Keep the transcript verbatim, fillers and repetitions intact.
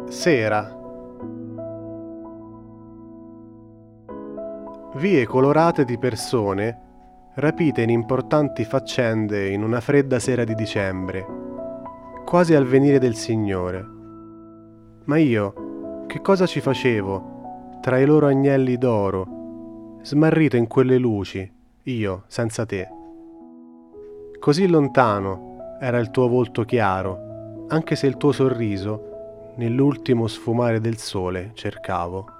Sera. Vie colorate di persone rapite in importanti faccende in una fredda sera di dicembre, quasi al venire del Signore. Ma io, che cosa ci facevo tra i loro agnelli d'oro, smarrito in quelle luci, io senza te? Così lontano era il tuo volto chiaro, anche se il tuo sorriso nell'ultimo sfumare del sole cercavo.